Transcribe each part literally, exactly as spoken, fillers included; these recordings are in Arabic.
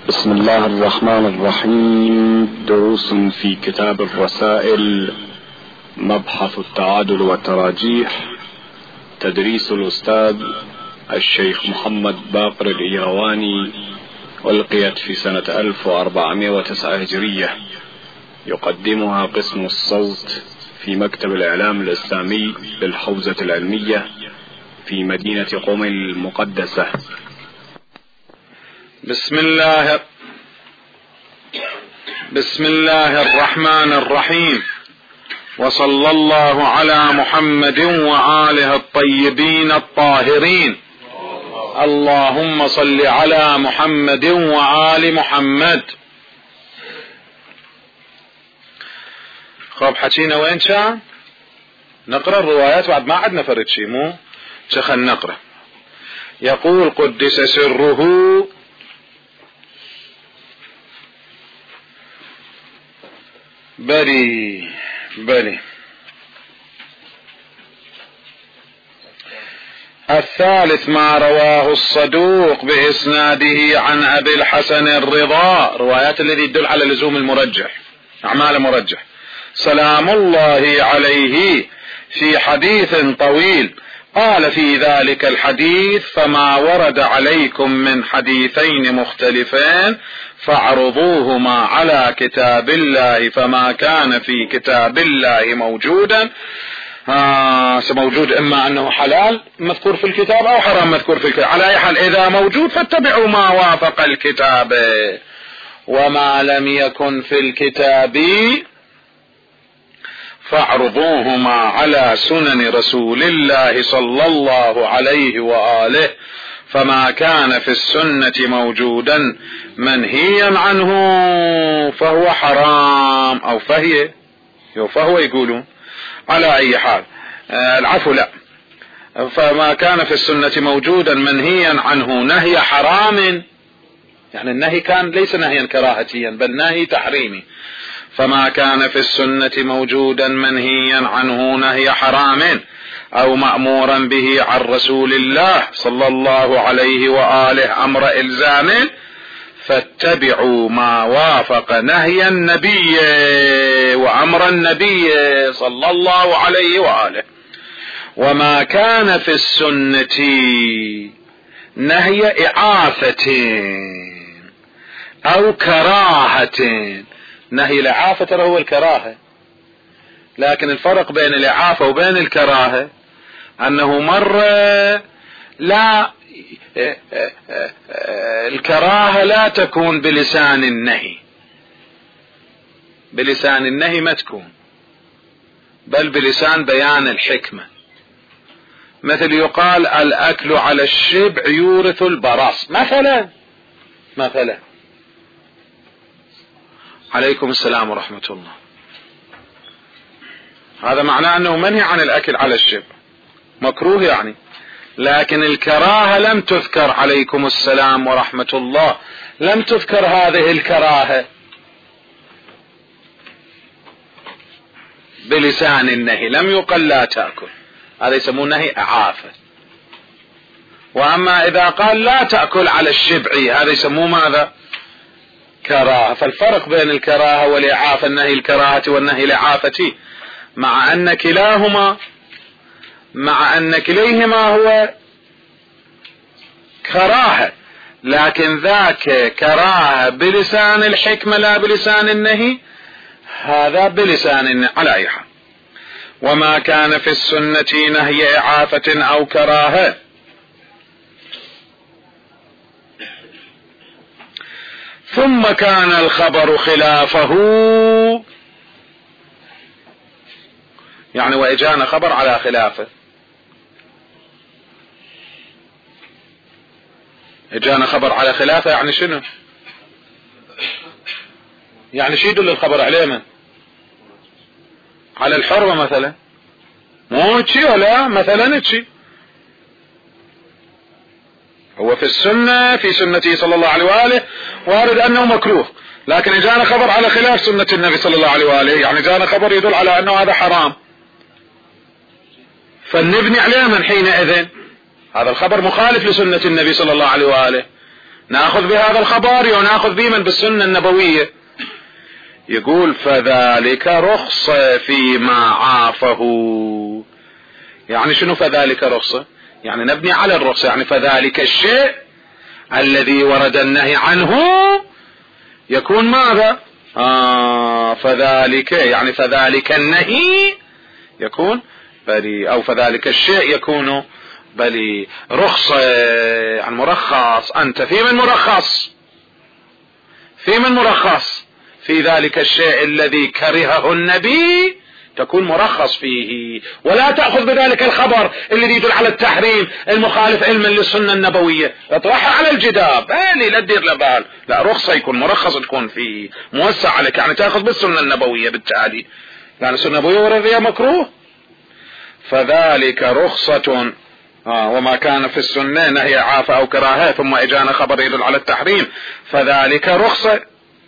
بسم الله الرحمن الرحيم. دروس في كتاب الرسائل، مبحث التعادل والتراجيح، تدريس الأستاذ الشيخ محمد باقر الإيرواني، ألقيت في سنة ألف وأربعمائة وتسعة هجرية. يقدمها قسم الصوت في مكتب الإعلام الإسلامي للحوزة العلمية في مدينة قم المقدسة. بسم الله بسم الله الرحمن الرحيم، وصلى الله على محمد وآله الطيبين الطاهرين. اللهم صل على محمد وآل محمد. خب حكينا وين كان؟ نقرأ الروايات بعد ما عدنا فرد شي مو شخل نقرأ. يقول قدس سره بلي بلي الثالث ما رواه الصدوق بإسناده عن أبي الحسن الرضا، روايات الذي تدل على لزوم المرجح، أعمال مرجح، سلام الله عليه، في حديث طويل قال في ذلك الحديث: فما ورد عليكم من حديثين مختلفين فاعرضوهما على كتاب الله، فما كان في كتاب الله موجودا آه موجود إما أنه حلال مذكور في الكتاب أو حرام مذكور في الكتاب، على أي حال إذا موجود فاتبعوا ما وافق الكتاب، وما لم يكن في الكتاب فاعرضوهما على سنن رسول الله صلى الله عليه وآله، فما كان في السنة موجودا منهيا عنه فهو حرام أو فهي فهو يقولون على أي حال آه العفو لا فما كان في السنة موجودا منهيا عنه نهي حرام، يعني النهي كان ليس نهيا كراهتيا بل نهي تحريمي، فما كان في السنة موجودا منهيا عنه نهي حرام أو مأمورا به عن رسول الله صلى الله عليه وآله أمر إلزام، فاتبعوا ما وافق نهي النبي وأمر النبي صلى الله عليه وآله. وما كان في السنة نهي إعافة أو كراهة، نهي الإعافة ترى هو الكراهة، لكن الفرق بين الإعافة وبين الكراهة أنه مرة لا الكراهة لا تكون بلسان النهي، بلسان النهي ما تكون، بل بلسان بيان الحكمة، مثل يقال الأكل على الشبع يورث البراس مثلا مثلا عليكم السلام ورحمة الله، هذا معناه أنه منهي عن الأكل على الشبع، مكروه يعني، لكن الكراهة لم تذكر عليكم السلام ورحمة الله، لم تذكر هذه الكراهة بلسان النهي، لم يقل لا تأكل، هذا يسمونه نهي إعافة. وأما إذا قال لا تأكل على الشبع هذا يسموه ماذا؟ كراهة. فالفرق بين الكراهة والإعافة النهي الكراهة والنهي الإعافة، مع أن كلاهما مع أن كليهما هو كراهة، لكن ذاك كراهة بلسان الحكمة لا بلسان النهي، هذا بلسان النهي على أي حال. وما كان في السنة نهي إعافة أو كراهة ثم كان الخبر خلافه، يعني وإجانا خبر على خلافه، إجانا خبر على خلافه يعني شنو؟ يعني شي يدل الخبر عليه من؟ على الحرمة مثلا، مو تشي ولا مثلا تشي، هو في السنة في سنته صلى الله عليه وآله وارد أنه مكروه، لكن جانا خبر على خلاف سنة النبي صلى الله عليه وآله، يعني جانا خبر يدل على أنه هذا حرام، فلنبني عليه من حينئذ هذا الخبر مخالف لسنة النبي صلى الله عليه وآله، ناخذ بهذا الخبر وناخذ به من بالسنة النبوية. يقول فذلك رخصة فيما عافه. يعني شنو فذلك رخصة؟ يعني نبني على الرخصة، يعني فذلك الشيء الذي ورد النهي عنه يكون ماذا؟ آه فذلك يعني فذلك النهي يكون بل او فذلك الشيء يكون بل رخصة عن مرخص. انت في من مرخص في من مرخص في ذلك الشيء الذي كرهه النبي، تكون مرخص فيه، ولا تأخذ بذلك الخبر الذي يدل على التحريم المخالف علما للسنة النبوية اطرحها على الجدار بالي لا تدير لبال. لا، رخصة يكون مرخص تكون فيه موسع عليك، يعني تأخذ بالسنة النبوية بالتالي، يعني السنة النبوية ورد فيها مكروه. فذلك رخصة آه وما كان في السنة نهي عافى أو كراهة ثم إجانا خبر يدل على التحريم فذلك رخصة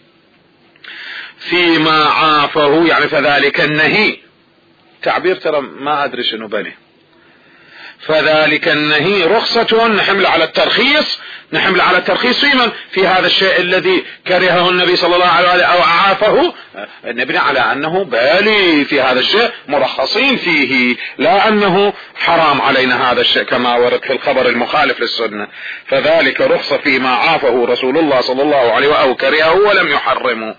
فيما عافه، يعني فذلك النهي. تعبير ترى ما أدري شنو بني. فذلك النهي رخصة نحمل على الترخيص، نحمل على الترخيص في من؟ في هذا الشيء الذي كرهه النبي صلى الله عليه وسلم أو عافه، نبني على أنه بالي في هذا الشيء مرخصين فيه، لا أنه حرام علينا هذا الشيء كما ورد في الخبر المخالف للسنة. فذلك رخصة فيما عافه رسول الله صلى الله عليه وسلم أو كرهه ولم يحرمه.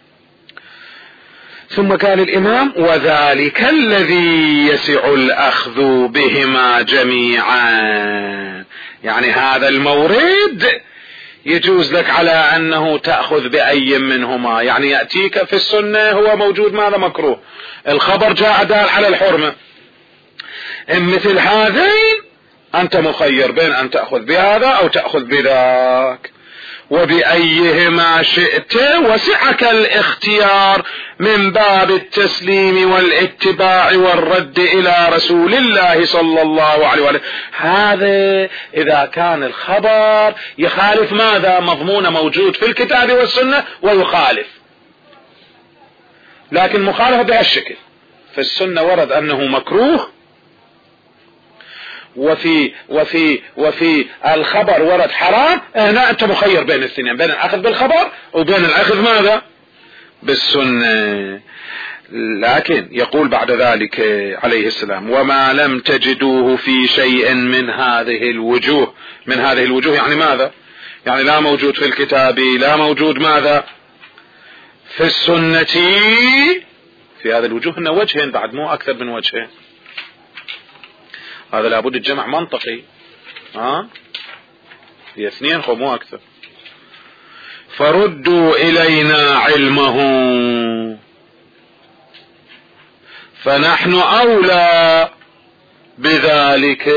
ثم قال الإمام وذلك الذي يسع الأخذ بهما جميعا، يعني هذا المورد يجوز لك على أنه تأخذ بأي منهما، يعني يأتيك في السنة هو موجود ماذا مكروه، الخبر جاء دال على الحرمة، مثل هذين أنت مخير بين أن تأخذ بهذا أو تأخذ بذاك، وبأيهما شئت وسعك الاختيار من باب التسليم والاتباع والرد إلى رسول الله صلى الله عليه وسلم. هذا إذا كان الخبر يخالف ماذا مضمون موجود في الكتاب والسنة ويخالف، لكن مخالفة بهالشكل. في السنة ورد أنه مكروه، وفي وفي وفي الخبر ورد حرام، هنا انت مخير بين الاثنين، بين الاخذ بالخبر وبين الاخذ ماذا بالسنة. لكن يقول بعد ذلك عليه السلام وما لم تجدوه في شيء من هذه الوجوه، من هذه الوجوه يعني ماذا؟ يعني لا موجود في الكتاب، لا موجود ماذا في السنة، في هذه الوجوه هنا وجهين بعد مو اكثر من وجهين، هذا لابد الجمع منطقي، ها هي اثنين خو مو اكثر. فردوا الينا علمه فنحن اولى بذلك،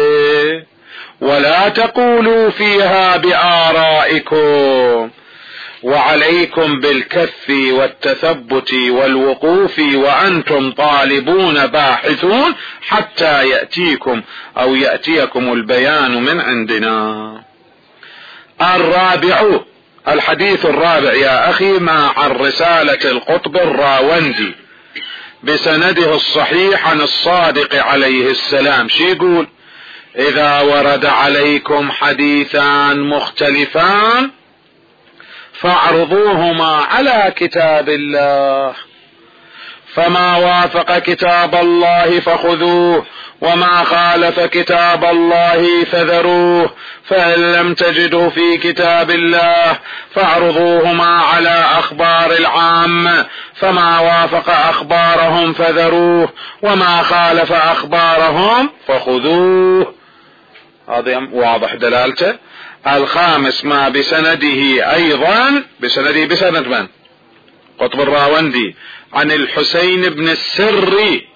ولا تقولوا فيها بآرائكم، وعليكم بالكف والتثبت والوقوف وأنتم طالبون باحثون حتى يأتيكم أو يأتيكم البيان من عندنا. الرابع، الحديث الرابع يا أخي مع الرسالة القطب الراوندي بسنده الصحيح عن الصادق عليه السلام. شي يقول؟ إذا ورد عليكم حديثان مختلفان فاعرضوهما على كتاب الله، فما وافق كتاب الله فخذوه، وما خالف كتاب الله فذروه، فإن لم تجدوا في كتاب الله فاعرضوهما على أخبار العامة، فما وافق أخبارهم فذروه، وما خالف أخبارهم فخذوه. هذا واضح دلالته. الخامس ما بسنده ايضا، بسنده بسند من؟ قطب الراوندي عن الحسين بن السري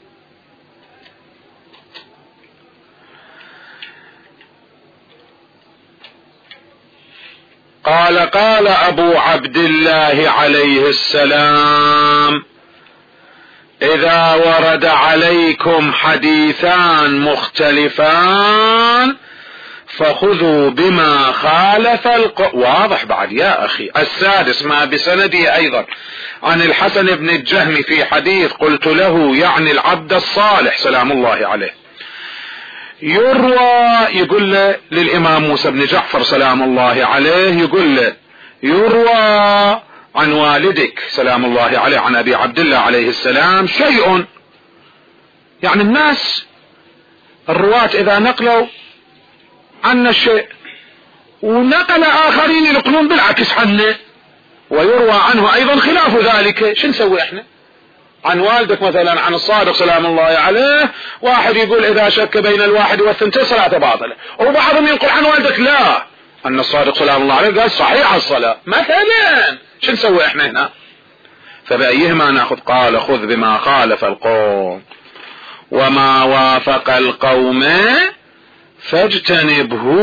قال قال ابو عبد الله عليه السلام اذا ورد عليكم حديثان مختلفان فخذوا بما خالف الق... واضح بعد يا أخي. السادس ما بسنده أيضا عن الحسن بن الجهم في حديث قلت له يعني العبد الصالح سلام الله عليه يروى يقول له للإمام موسى بن جعفر سلام الله عليه، يقول له يروى عن والدك سلام الله عليه عن أبي عبد الله عليه السلام شيء، يعني الناس الرواة إذا نقلوا عنا الشيء ونقل آخرين ينقلون بالعكس عنه، ويروى عنه أيضا خلاف ذلك. شو نسوي احنا؟ عن والدك مثلا عن الصادق سلام الله عليه واحد يقول إذا شك بين الواحد والثنتين صلاة باطلة، وبعضهم ينقل عن والدك لا أن الصادق سلام الله عليه قال صحيح الصلاة مثلا. شو نسوي احنا هنا؟ فبأيهما نأخذ؟ قال خذ بما خالف القوم وما وافق القوم فاجتنبه.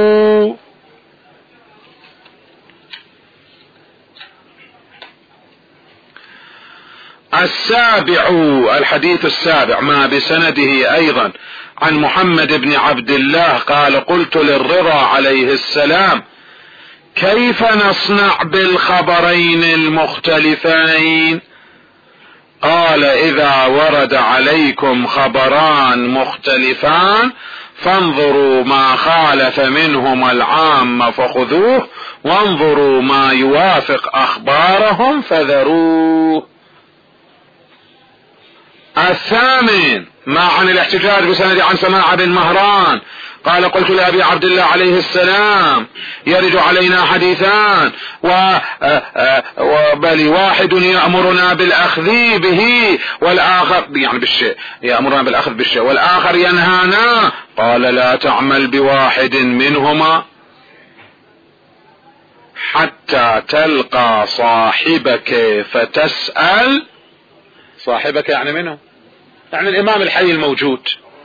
السابع الحديث السابع ما بسنده أيضا عن محمد بن عبد الله قال قلت للرضا عليه السلام كيف نصنع بالخبرين المختلفين؟ قال إذا ورد عليكم خبران مختلفان فانظروا ما خالف منهما العام فخذوه وانظروا ما يوافق أخبارهم فذروه. الثامن ما عن الاحتجاج بسند عن سماع بن مهران قال قلت لأبي عبد الله عليه السلام يرد علينا حديثان وبل واحد يأمرنا بالأخذ به والآخر يعني بالشيء يأمرنا بالأخذ بالشيء والآخر ينهانا. قال لا تعمل بواحد منهما حتى تلقى صاحبك فتسأل. صاحبك يعني منه؟ يعني الإمام الحي الموجود.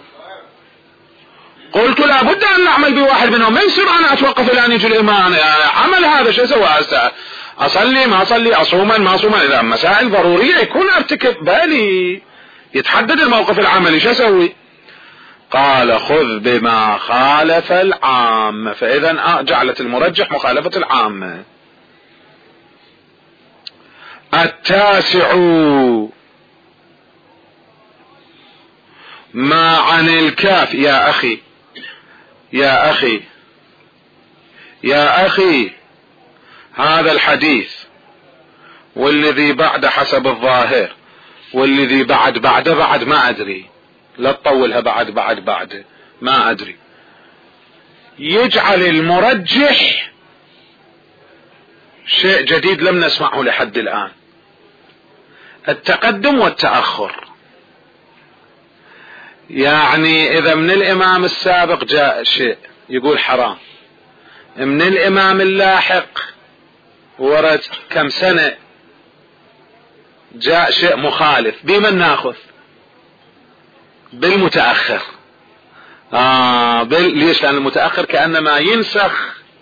قلت لا بد أن نعمل بواحد منهم، ما يصير أنا أتوقف الآن يجي الإمام عمل هذا شو سوى؟ أصلي ما أصلي، أصوما ما أصوما، إذا مسائل ضرورية يكون أرتكب بالي يتحدد الموقف العملي شو أسوي؟ قال خذ بما خالف العام، فإذا جعلت المرجح مخالفة العامة. التاسع ما عن الكاف. يا أخي يا أخي يا أخي هذا الحديث والذي بعد حسب الظاهر والذي بعد بعد بعد ما أدري، لا تطولها بعد بعد بعد ما أدري، يجعل المرجح شيء جديد لم نسمعه لحد الآن، التقدم والتأخر. يعني إذا من الإمام السابق جاء شيء يقول حرام، من الإمام اللاحق ورد كم سنة جاء شيء مخالف، بمن ناخذ؟ بالمتأخر. آه بال... ليش؟ لأن المتأخر كأنما ينسخ.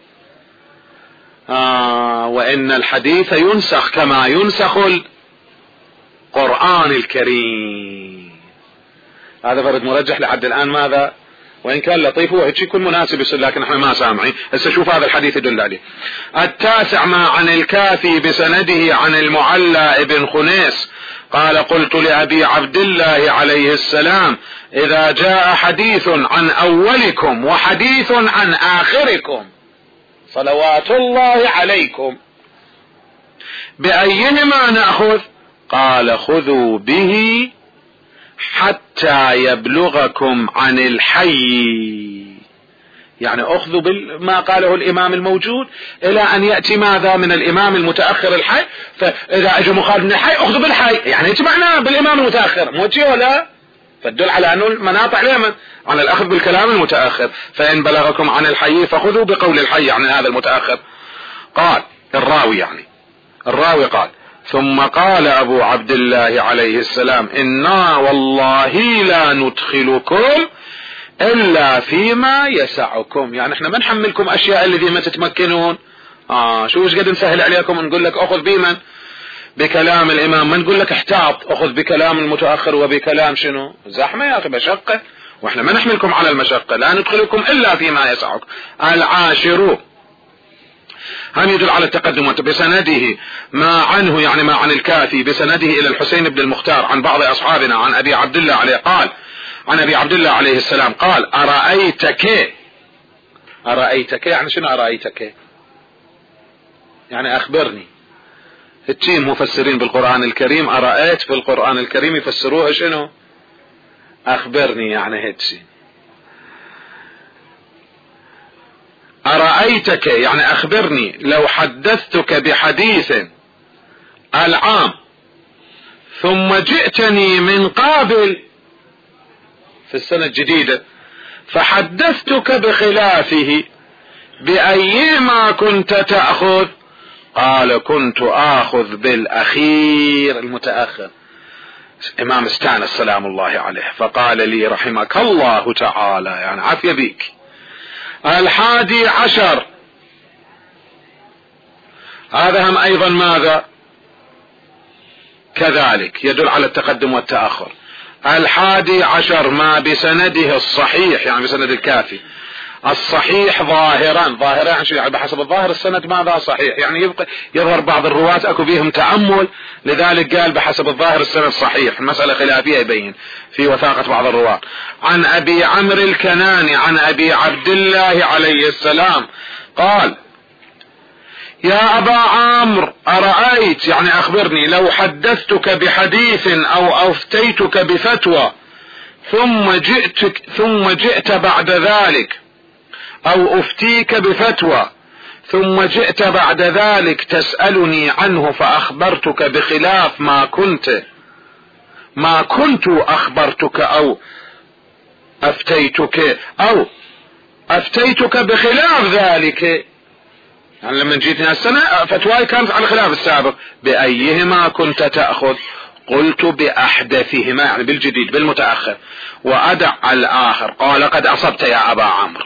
آه وإن الحديث ينسخ كما ينسخ القرآن الكريم. هذا فرد مرجح لحد الآن ماذا؟ وإن كان لطيف وهيك يكون مناسب يصير، لكن احنا ما سامعين. هسه شوف هذا الحديث يدل عليه. التاسع ما عن الكافي بسنده عن المعلى ابن خنيس قال قلت لأبي عبد الله عليه السلام إذا جاء حديث عن أولكم وحديث عن آخركم صلوات الله عليكم بأيهما نأخذ؟ قال خذوا به حتى يبلغكم عن الحي، يعني اخذوا بما قاله الامام الموجود الى ان يأتي ماذا من الامام المتأخر الحي، فاذا اجى مخالف من الحي اخذوا بالحي، يعني يتبعنا بالامام المتأخر موجه ولا؟ فالدل على انه المناطع اليمن على الاخذ بالكلام المتأخر، فان بلغكم عن الحي فخذوا بقول الحي عن هذا المتأخر. قال الراوي يعني الراوي قال ثم قال أبو عبد الله عليه السلام إنا والله لا ندخلكم إلا فيما يسعكم، يعني احنا ما نحملكم أشياء الذي ما تتمكنون. آه شو وش قد نسهل عليكم، نقول لك أخذ بمن؟ بكلام الإمام، ما نقول لك احتاط أخذ بكلام المتأخر وبكلام شنو؟ زحمة يا أخي مشقة، واحنا ما نحملكم على المشقة، لا ندخلكم إلا فيما يسعكم. العاشر هم يدل على التقدم بسنده ما عنه، يعني ما عن الكافي بسنده إلى الحسين بن المختار عن بعض أصحابنا عن أبي عبد الله عليه قال عن ابي عبد الله عليه السلام قال أرأيتك، أرأيتك يعني شنو أرأيتك؟ يعني أخبرني. هتشي مفسرين بالقرآن الكريم أرأيت في القرآن الكريم يفسروها شنو؟ أخبرني، يعني هتشي. أرأيتك يعني أخبرني لو حدثتك بحديث العام ثم جئتني من قابل في السنة الجديدة فحدثتك بخلافه بأيهما كنت تأخذ؟ قال كنت آخذ بالأخير المتأخر. إمام استانس سلام الله عليه فقال لي رحمك الله تعالى، يعني عافية بيك. الحادي عشر هذا هم أيضا ماذا؟ كذلك يدل على التقدم والتأخر. الحادي عشر ما بسنده الصحيح، يعني بسند الكافي الصحيح ظاهرا، ظاهرا يعني بحسب الظاهر السند ماذا صحيح، يعني يبقى يظهر بعض الرواة اكو بيهم تأمل، لذلك قال بحسب الظاهر السند صحيح. المسألة خلافية يبين في وثاقة بعض الرواة. عن ابي عمرو الكناني عن ابي عبد الله عليه السلام قال يا ابا عمرو أرأيت يعني اخبرني لو حدثتك بحديث او افتيتك بفتوى ثم جئتك ثم جئت بعد ذلك او افتيك بفتوى ثم جئت بعد ذلك تسألني عنه فاخبرتك بخلاف ما كنت ما كنت اخبرتك او افتيتك او افتيتك بخلاف ذلك، يعني لما جيتنا السنة فتواي كانت على خلاف السابق، بأيهما كنت تأخذ؟ قلت بأحدثهما يعني بالجديد بالمتأخر وأدع الآخر. قال قد أصبت يا أبا عمرو.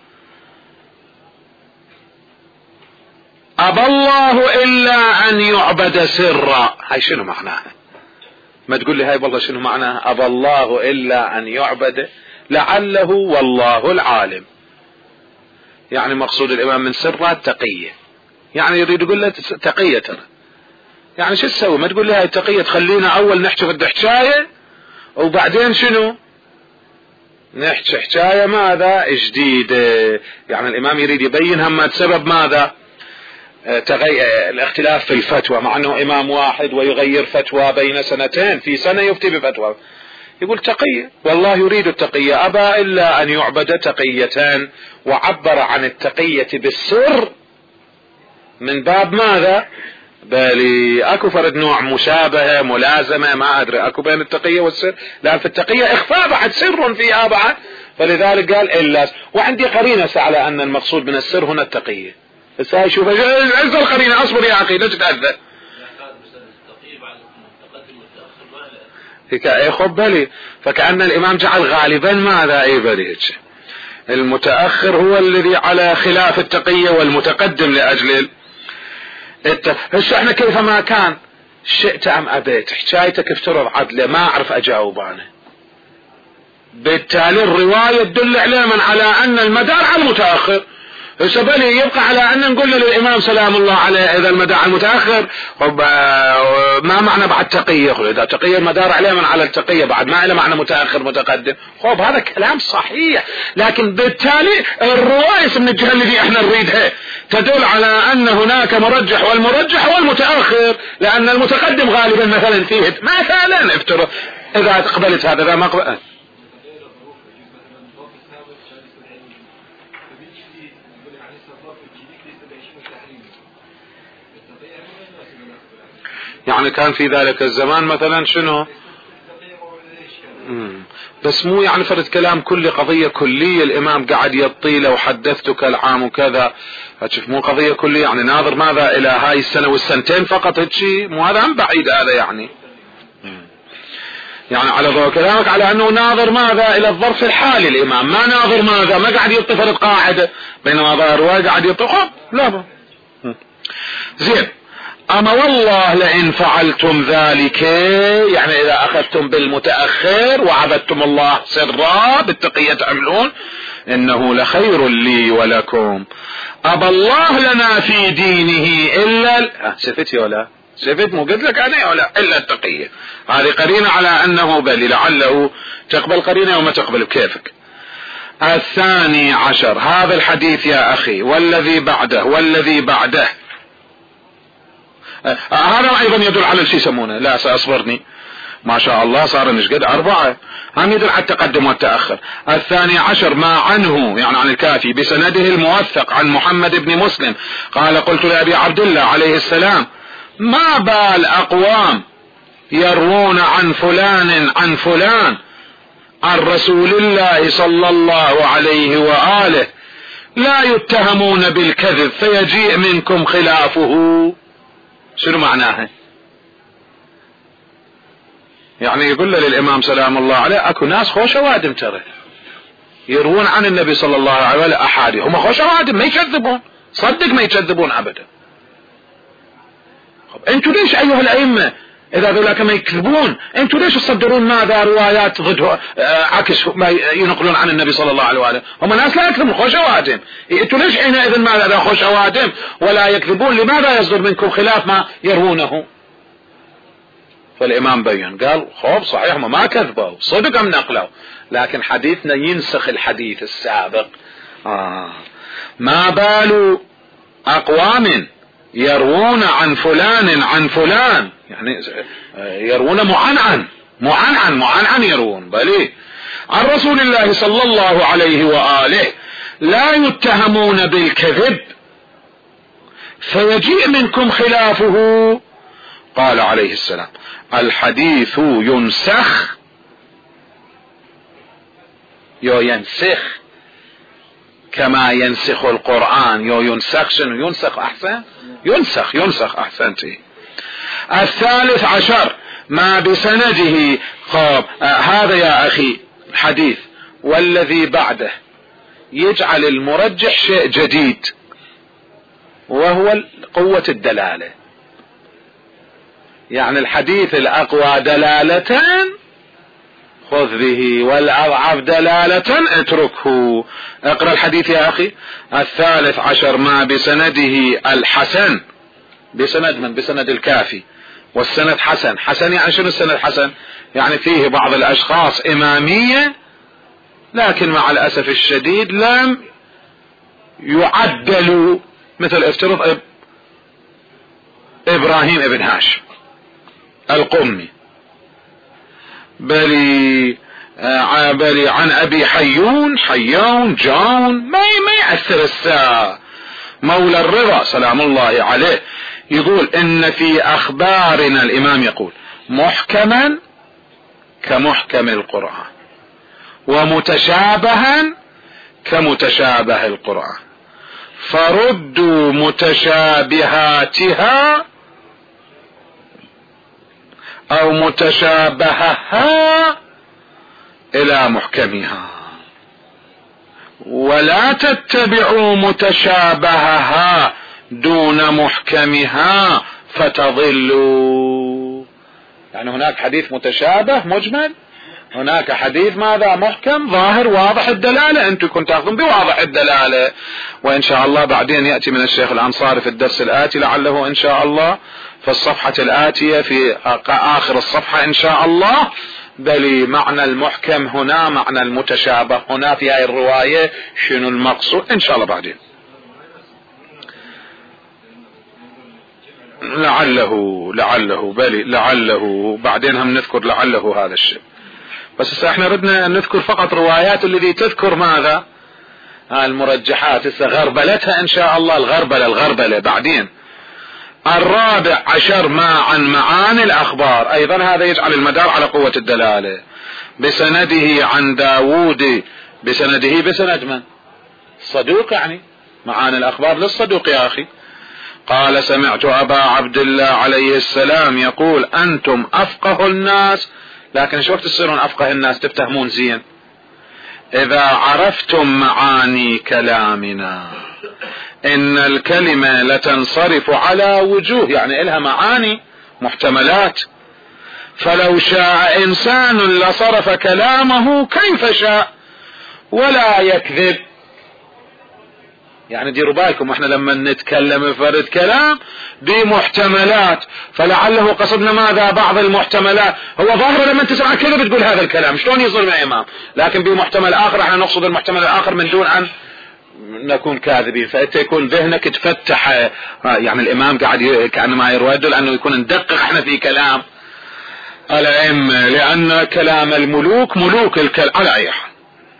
أبى الله إلا أن يعبد سرا، هاي شنو معناها؟ ما تقول لي هاي والله شنو معناها؟ أبى الله إلا أن يعبد لعله والله العالم، يعني مقصود الإمام من سرها التقية، يعني يريد يقول له تقية ترى، يعني شو تسوي؟ ما تقول لي هاي التقية تخلينا أول نحكي في الحكاية وبعدين شنو؟ نحكي حكاية ماذا؟ جديدة. يعني الإمام يريد يبين هم سبب ماذا؟ تغير الاختلاف في الفتوى، مع أنه إمام واحد ويغير فتوى بين سنتين، في سنة يفتي بفتوى، يقول تقية، والله يريد التقية أبى إلا أن يعبد تقيتان، وعبر عن التقية بالسر من باب ماذا؟ بالي اكو فرد نوع مشابهة ملازمة ما ادري اكو بين التقية والسر، لان في التقية اخفاء بعد سر فيها بعد، فلذلك قال الا. وعندي قرينة على ان المقصود من السر هنا التقية. بس هاي شوف عز القرينة، اصبر يا اخي لا تتأذى. هيك خب بالي، فكأن الامام جعل غالبا ماذا اي بالي المتأخر هو الذي على خلاف التقية والمتقدم لأجل الت... هسه احنا كيفما كان شئت ام ابيت حكايتك افترض عدله ما اعرف اجاوب انا، بالتالي الرواية تدل علما على ان المدار على المتأخر. هسه بلي يبقى على ان نقول للامام سلام الله عليه اذا المدار على المتأخر ما معنى بعد تقية؟ اذا تقية المدار علما على التقية بعد ما له معنى متأخر متقدم. خب هذا كلام صحيح، لكن بالتالي الرواية من الجهة اللي احنا نريدها تدل على ان هناك مرجح، والمرجح هو المتأخر، لان المتقدم غالبا مثلا فيه مثلا افترض اذا قبلت هذا ذا ما قبل. يعني كان في ذلك الزمان مثلا شنو؟ مم. بس مو يعني فرد كلام كل قضية كلية الامام قاعد يطيله وحدثتك العام وكذا، هتشوف مو قضية كلية يعني ناظر ماذا الى هاي السنة والسنتين فقط، هتشي مو هذا هم بعيد هذا يعني. مم. يعني على ضوء كلامك على انه ناظر ماذا الى الظرف الحالي الامام، ما ناظر ماذا ما قاعد يطي فرد قاعدة، بينما ظاهر قاعد يطي خب لا با. زين. اما والله لئن فعلتم ذلك، يعني اذا اخذتم بالمتأخر وعبدتم الله سرا بالتقية تعملون، انه لخير لي ولكم. ابى الله لنا في دينه الا ال... شفتي ولا شفت مو قلت لك انا ولا الا التقية. هذه قرينة على انه بل لعله تقبل قرينة وما تقبل بكيفك. الثاني عشر هذا الحديث يا اخي والذي بعده والذي بعده، هذا ايضا يدل على الشيء يسمونه، لا ساصبرني ما شاء الله صار نشقد اربعة، هم يدل على التقدم والتأخر. الثاني عشر ما عنه يعني عن الكافي بسنده الموثق عن محمد بن مسلم قال قلت لأبي عبد الله عليه السلام ما بال اقوام يروون عن فلان عن فلان عن رسول الله صلى الله عليه وآله لا يتهمون بالكذب فيجيء منكم خلافه. شنو معناها؟ يعني يقول له للامام سلام الله عليه اكو ناس خوش وادم ترى يروون عن النبي صلى الله عليه وآله احاديث، هم خوش وادم ما يكذبون، صدق ما يكذبون ابدا. انتوا ليش ايها الائمه اذا ذولاك ما يكذبون انتوا ليش تصدرون ماذا روايات ضد عكس ما ينقلون عن النبي صلى الله عليه وآله؟ هم ناس لا يكذبون خوش اوادم، انتوا ليش حينئذ ماذا لا خوش اوادم ولا يكذبون؟ لماذا يصدر منكم خلاف ما يروونه؟ فالامام بين قال خوف صحيح هم ما كذبوا صدق ام نقلوا، لكن حديثنا ينسخ الحديث السابق. آه. ما بال اقوام يروون عن فلان عن فلان، يعني يروون معنعن معنعن معنعن يروون بلي عن رسول الله صلى الله عليه وآله لا يتهمون بالكذب فيجيء منكم خلافه. قال عليه السلام الحديث ينسخ يو ينسخ كما ينسخ القرآن، يو ينسخ شنو ينسخ احسن ينسخ ينسخ احسنتي. الثالث عشر ما بسنده خاب آه هذا يا اخي حديث والذي بعده يجعل المرجح شيء جديد وهو قوة الدلالة، يعني الحديث الاقوى دلالة خذ به والاضعف دلالة اتركه. اقرأ الحديث يا اخي. الثالث عشر ما بسنده الحسن، بسند من؟ بسند الكافي، والسند حسن. حسن يعني شنو السند حسن؟ يعني فيه بعض الاشخاص امامية لكن مع الاسف الشديد لم يعدلوا، مثل افترض اب ابراهيم ابن هاشم القمي، بلي آه بلي عن ابي حيون حيون جاون ما ما يأثر الساعة. مولى الرضا سلام الله عليه يقول ان في اخبارنا، الامام يقول محكما كمحكم القرآن ومتشابها كمتشابه القرآن فردوا متشابهاتها او متشابهها الى محكمها ولا تتبعوا متشابهها دون محكمها فتضلوا. يعني هناك حديث متشابه مجمل، هناك حديث ماذا محكم ظاهر واضح الدلالة، انتم كنتم تاخذون بواضح الدلالة. وان شاء الله بعدين يأتي من الشيخ الانصاري في الدرس الآتي لعله ان شاء الله في الصفحة الآتية في آخر الصفحة إن شاء الله بل معنى المحكم هنا معنى المتشابه هنا في هذه الرواية شنو المقصود إن شاء الله بعدين لعله لعله بل لعله بعدين هم نذكر لعله هذا الشيء. بس احنا ردنا نذكر فقط روايات الذي تذكر ماذا المرجحات غربلتها إن شاء الله، الغربلة الغربلة بعدين. الرابع عشر ما عن معاني الأخبار، أيضا هذا يجعل المدار على قوة الدلالة. بسنده عن داود، بسنده بسند من؟ صدوق، يعني معاني الأخبار للصدوق يا أخي. قال سمعت أبا عبد الله عليه السلام يقول أنتم أفقه الناس، لكن شو وقت تصيرون أفقه الناس تفتهمون زين؟ إذا عرفتم معاني كلامنا. إن الكلمة لتنصرف على وجوه، يعني إلها معاني محتملات، فلو شاء إنسان لصرف كلامه كيف شاء ولا يكذب. يعني ديروا بالكم احنا لما نتكلم فرد كلام دي محتملات، فلعله قصدنا ماذا؟ بعض المحتملات. هو ظاهر لما انت تسمع كذا بتقول هذا الكلام شلون يصير مع امام، لكن بمحتمل اخر احنا نقصد المحتمل الاخر من دون ان نكون كاذبين، فانت يكون ذهنك تفتح. يعني الامام قاعد كانما يرد لانه يكون ندقق احنا في كلام الائمه، لان كلام الملوك ملوك الكلام على اي حال.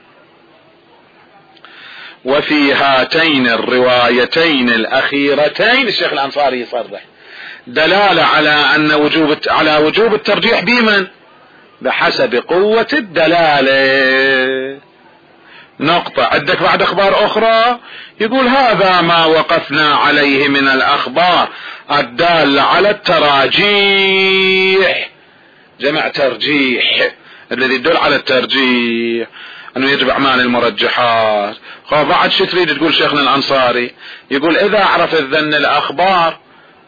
وفي هاتين الروايتين الأخيرتين الشيخ الأنصاري يصرح دلالة على أن وجوب على وجوب الترجيح بمن؟ بحسب قوة الدلالة. نقطة. عندك بعد أخبار أخرى يقول هذا ما وقفنا عليه من الأخبار الدالة على التراجيح، جمع ترجيح الذي يدل على الترجيح أنه يجب أعمال المرجحات. بعد شو تريد تقول شيخنا الأنصاري؟ يقول إذا عرف الذن الأخبار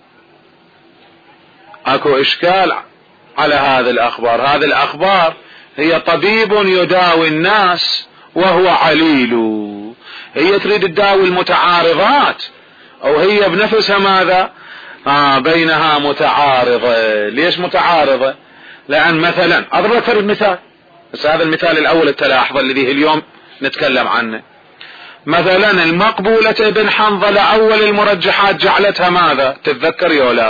أكو إشكال على هذه الأخبار. هذه الأخبار هي طبيب يداوي الناس وهو عليل، هي تريد تداوي المتعارضات أو هي بنفسها ماذا؟ آه بينها متعارضة. ليش متعارضة؟ لأن مثلا أضرب لك المثال، بس هذا المثال الأول التلاحظ الذي اليوم نتكلم عنه. مثلا المقبولة ابن حنظلة أول المرجحات جعلتها ماذا؟ تتذكر يا لا؟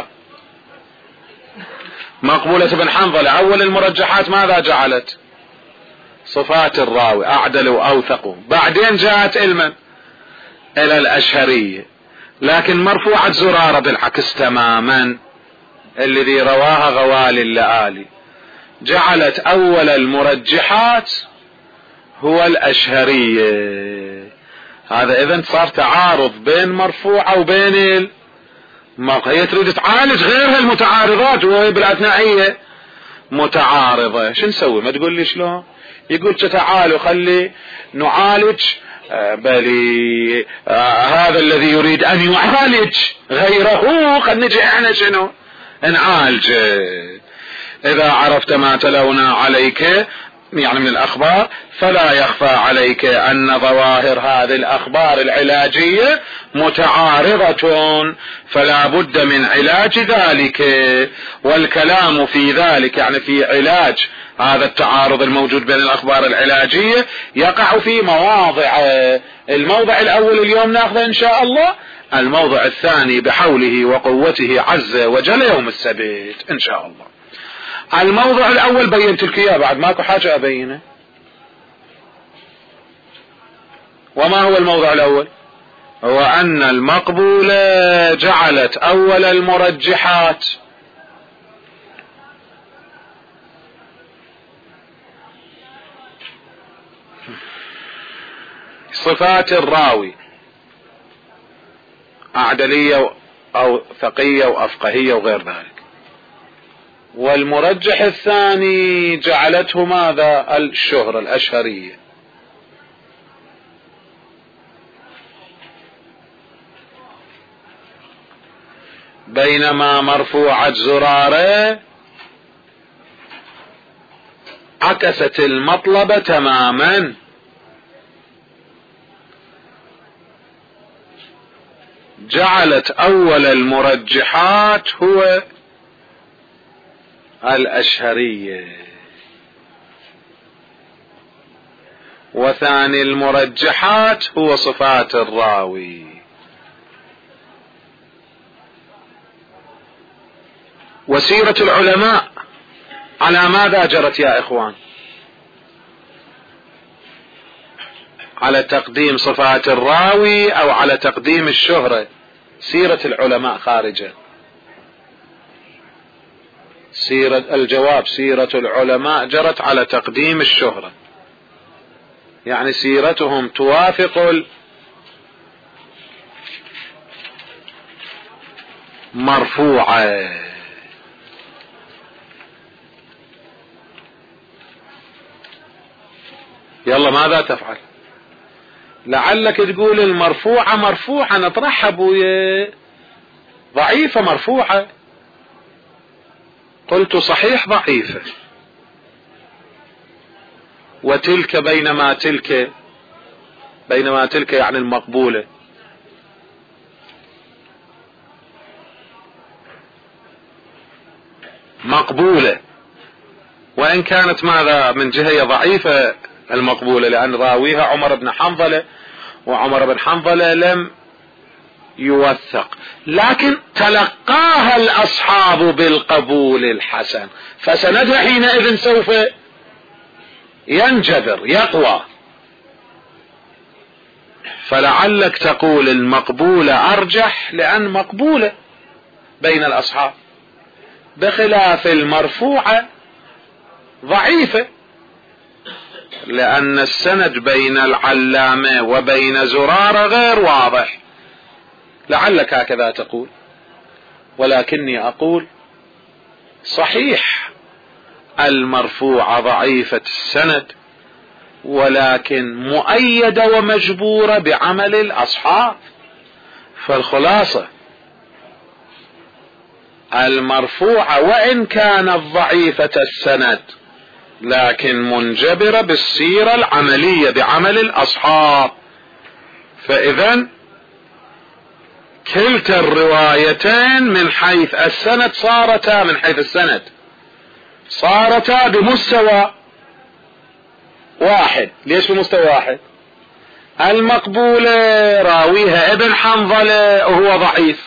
مقبولة ابن حنظلة أول المرجحات ماذا جعلت؟ صفات الراوي أعدل وأوثق. بعدين جاءت إلمن إلى الأشهرية، لكن مرفوعة زرارة بالعكس تماما الذي رواها غوالي اللآلي، جعلت أول المرجحات هو الأشهرية. هذا إذن صار تعارض بين مرفوعة وبين المرفوعة. هي تريد تعالج غيرها المتعارضات وهي بالأثناء متعارضة. شو نسوي؟ ما تقول لي شلون؟ يقول تعالوا خلي نعالج آه بلي آه هذا الذي يريد أن يعالج غيره، خل نجي احنا شنو نعالج. إذا عرفت ما تلونا عليك يعني من الأخبار فلا يخفى عليك أن ظواهر هذه الأخبار العلاجية متعارضة، فلا بد من علاج ذلك. والكلام في ذلك يعني في علاج هذا التعارض الموجود بين الأخبار العلاجية يقع في مواضع. الموضع الأول اليوم ناخذه إن شاء الله، الموضع الثاني بحوله وقوته عز وجل يوم السبت إن شاء الله. الموضع الأول بينت لك إياه، بعد ماكو حاجة أبينه. وما هو الموضع الأول؟ هو أن المقبولة جعلت أول المرجحات صفات الراوي أعدلية أو ثقية وأفقهية وغير ذلك، والمرجح الثاني جعلته ماذا؟ الشهرة الأشهرية. بينما مرفوعة زرارة عكست المطلب تماما، جعلت أول المرجحات هو الأشهرية، وثاني المرجحات هو صفات الراوي. وسيرة العلماء على ماذا جرت يا إخوان؟ على تقديم صفات الراوي أو على تقديم الشهرة؟ سيرة العلماء خارجة. سيرة الجواب سيرة العلماء جرت على تقديم الشهرة، يعني سيرتهم توافق المرفوعة. يلا ماذا تفعل؟ لعلك تقول المرفوعة مرفوعة نطرحها بويا ضعيفة مرفوعة. قلت صحيح ضعيفة، وتلك بينما تلك بينما تلك يعني المقبولة مقبولة، وإن كانت ماذا من جهة ضعيفة المقبولة، لأن راويها عمر بن حنظلة، وعمر بن حنظلة لم يوثق، لكن تلقاها الأصحاب بالقبول الحسن، فسندها حينئذ سوف ينجبر يقوى. فلعلك تقول المقبولة أرجح لأن مقبولة بين الأصحاب، بخلاف المرفوعة ضعيفة، لأن السند بين العلامة وبين زرارة غير واضح. لعلك هكذا تقول، ولكني أقول صحيح المرفوعة ضعيفة السند، ولكن مؤيدة ومجبورة بعمل الأصحاب. فالخلاصة المرفوعة وإن كانت ضعيفة السند لكن منجبرة بالسيرة العملية بعمل الأصحاب. فإذن كلتا الروايتين من حيث السند صارتا من حيث السند صارتا بمستوى واحد. ليش بمستوى واحد؟ المقبولة راويها ابن حنظلة وهو ضعيف،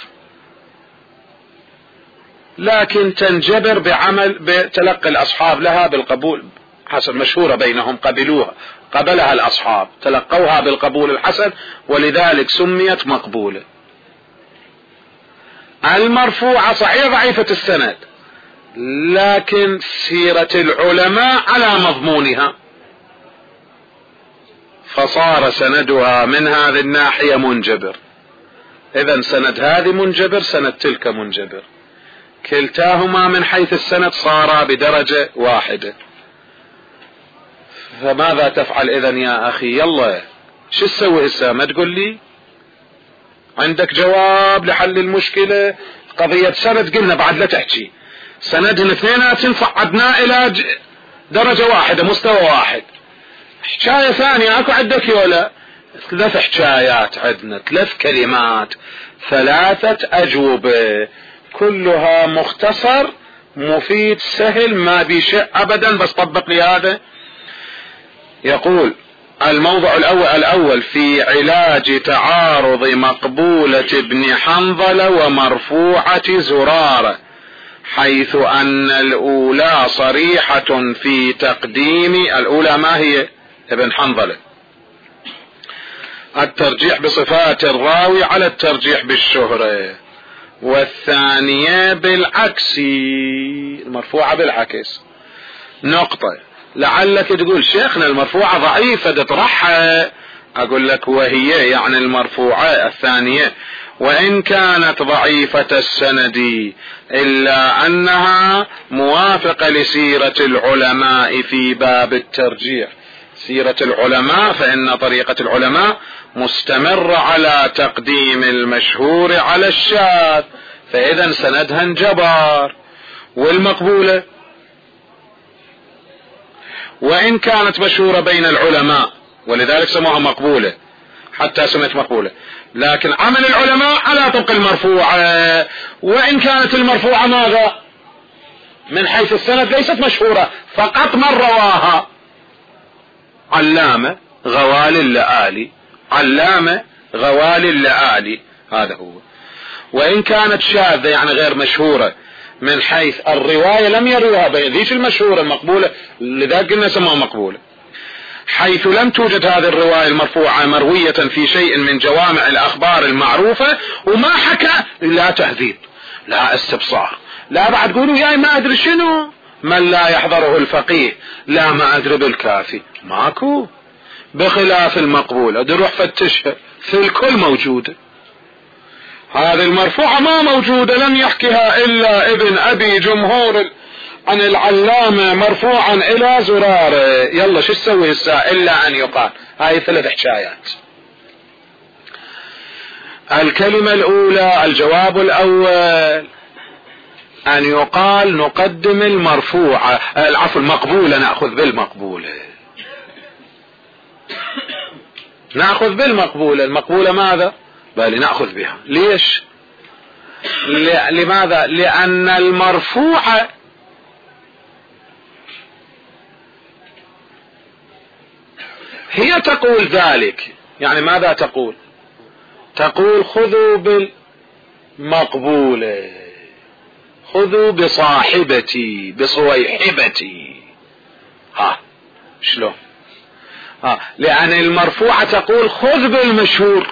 لكن تنجبر بعمل بتلقي الأصحاب لها بالقبول حسن، مشهورة بينهم، قبلوها قبلها الأصحاب، تلقوها بالقبول الحسن، ولذلك سميت مقبولة. المرفوعة صحيح ضعيفة السند، لكن سيرة العلماء على مضمونها، فصار سندها من هذه الناحية منجبر. إذن سند هذه منجبر، سند تلك منجبر، كلتاهما من حيث السند صارا بدرجة واحدة. فماذا تفعل إذن يا أخي؟ يلا شو تسوي هسه؟ ما تقول لي عندك جواب لحل المشكلة؟ قضية سند قلنا بعد لا تحكي، سندهم اثنيناتهم صعدنا إلى درجة واحدة مستوى واحد. حكاية ثانية اكو عندك ولا؟ ثلاث حكايات عندنا، ثلاث كلمات، ثلاثة أجوبة، كلها مختصر مفيد سهل ما بيشع أبدا، بس طبق لي هذا. يقول الموضع الأول الأول في علاج تعارض مقبولة ابن حنظلة ومرفوعة زرارة، حيث أن الأولى صريحة في تقديم الأولى ما هي؟ ابن حنظلة، الترجيح بصفات الراوي على الترجيح بالشهرة، والثانية بالعكس، المرفوعة بالعكس. نقطة. لعلك تقول شيخنا المرفوعة ضعيفة تطرحها، أقول لك وهي يعني المرفوعة الثانية وإن كانت ضعيفة السند إلا أنها موافقة لسيرة العلماء في باب الترجيح. سيرة العلماء فإن طريقة العلماء مستمرة على تقديم المشهور على الشاذ، فإذا سندها انجبر. والمقبولة وإن كانت مشهورة بين العلماء، ولذلك سموها مقبولة حتى سمت مقبولة، لكن عمل العلماء على طبق المرفوعة، وإن كانت المرفوعة ماذا؟ من حيث السند ليست مشهورة، فقط من رواها علامة غوال اللآلي، علامة غوال اللآلي، هذا هو. وإن كانت شاذة يعني غير مشهورة من حيث الرواية لم يروها بين ذيش المشهورة المقبولة، لذلك قلنا سموها مقبولة، حيث لم توجد هذه الرواية المرفوعة مروية في شيء من جوامع الأخبار المعروفة، وما حكى لا تهذيب لا استبصار لا بعد قولوا يا ما أدري شنو من لا يحضره الفقيه، لا ما أدري بالكافي، ماكو. بخلاف المقبولة دروح فتشها في الكل موجودة. هذه المرفوعة ما موجودة، لم يحكيها إلا ابن أبي جمهور عن العلامة مرفوعا إلى زرارة. يلا شو تسوي الساعة إلا أن يقال. هاي ثلاث حكايات. الكلمة الأولى الجواب الأول أن يقال نقدم المرفوعة، العفو المقبولة نأخذ بالمقبولة، نأخذ بالمقبولة. المقبولة ماذا؟ بل نأخذ بها. ليش؟ لماذا؟ لأن المرفوعة هي تقول ذلك، يعني ماذا تقول؟ تقول خذوا بالمقبولة، خذوا بصاحبتي بصويحبتي. ها شلون؟ ها لأن المرفوعة تقول خذ بالمشهور،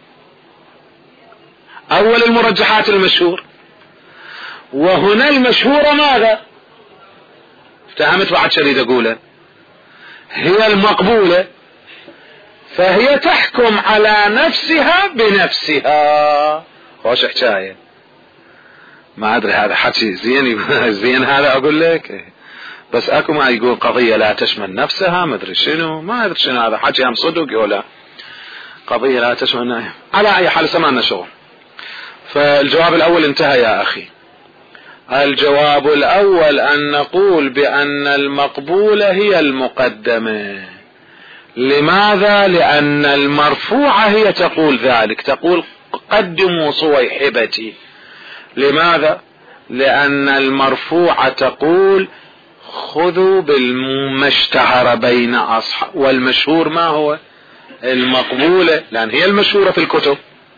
أول المرجحات المشهور، وهنا المشهورة ماذا؟ افتهمت بعد شريد أقوله؟ هي المقبولة، فهي تحكم على نفسها بنفسها. خوش حكاية، ما أدري هذا حكي زين زين هذا أقول لك، بس أكو ما يقول قضية لا تشمل نفسها، ما أدري شنو، ما أدري شنو هذا حكي، هم صدق ولا قضية لا تشمل. على أي حال سمعنا شغل. فالجواب الأول انتهى يا أخي. الجواب الأول أن نقول بأن المقبولة هي المقدمة. لماذا؟ لأن المرفوعة هي تقول ذلك، تقول قدموا صويحبتي. لماذا؟ لأن المرفوعة تقول خذوا بالما اشتهر بين أصحاب، والمشهور ما هو؟ المقبولة، لأن هي المشهورة في الكتب.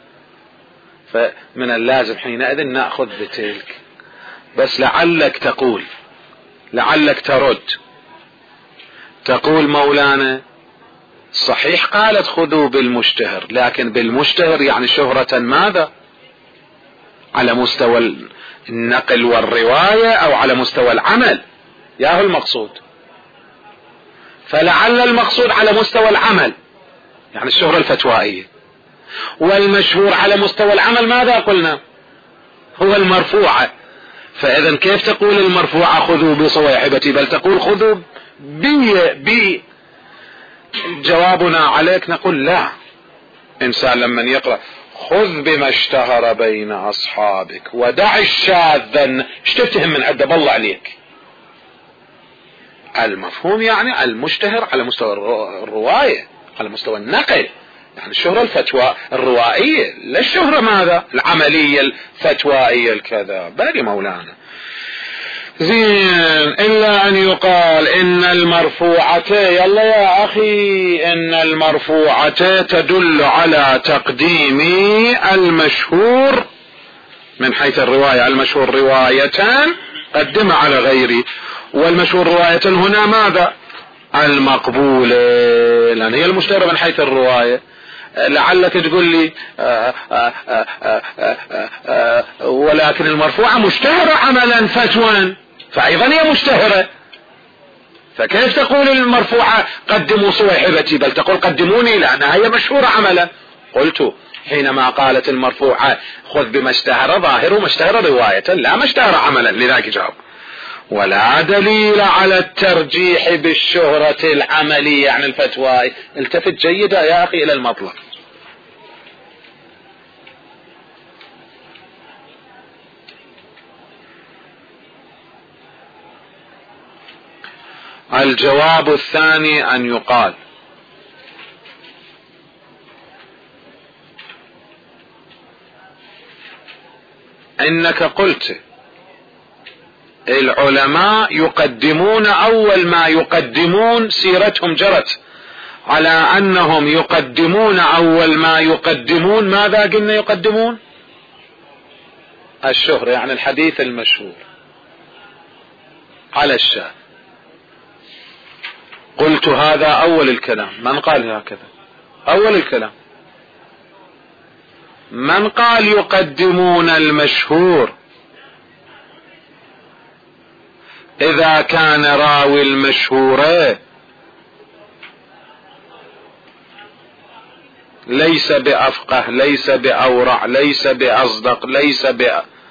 فمن اللازم حينئذ نأخذ بتلك. بس لعلك تقول، لعلك ترد تقول مولانا صحيح قالت خذوا بالمشتهر، لكن بالمشتهر يعني شهرة ماذا؟ على مستوى النقل والرواية أو على مستوى العمل؟ ياهو المقصود. فلعل المقصود على مستوى العمل، يعني الشهرة الفتوائية، والمشهور على مستوى العمل ماذا قلنا؟ هو المرفوعة. فإذا كيف تقول المرفوعة خذوا بصويحبتي، بل تقول خذوا بي بي. جوابنا عليك نقول لا. إنسان لما يقرأ خذ بما اشتهر بين أصحابك ودع الشاذ، ايش تفتهم من عده؟ بالله عليك، المفهوم يعني المشتهر على مستوى الرواية، على مستوى النقل، يعني الشهرة الفتوى الروائية، لا الشهرة ماذا؟ العملية الفتوائية الكذا. باري مولانا زين. إلا أن يقال إن المرفوعة، يلا يا أخي، إن المرفوعة تدل على تقديم المشهور من حيث الرواية. المشهور روايتان قدم على غيري، والمشهور رواية هنا ماذا؟ المقبولة، لأن هي المشتهرة من حيث الرواية. لعلك تقول لي آآ آآ آآ آآ آآ ولكن المرفوعة مشتهرة عملا فتوى، فأيضا هي مشتهرة، فكيف تقول المرفوعة قدموا صويحبتي، بل تقول قدموني لأنها هي مشهورة عملا؟ قلت حينما قالت المرفوعة خذ بما اشتهر ظاهر ما اشتهر رواية، لا ما اشتهر عملا. لذلك جاوب ولا دليل على الترجيح بالشهرة العملية يعني الفتوى. التفت جيدا يا أخي إلى المطلب. الجواب الثاني أن يقال إنك قلت العلماء يقدمون، أول ما يقدمون سيرتهم جرت على أنهم يقدمون، أول ما يقدمون ماذا قلنا يقدمون؟ الشهرة، يعني الحديث المشهور على الشاذ. قلت هذا أول الكلام. من قال هكذا؟ أول الكلام. من قال يقدمون المشهور؟ إذا كان راوي المشهور ليس بأفقه، ليس بأورع، ليس بأصدق، ليس ب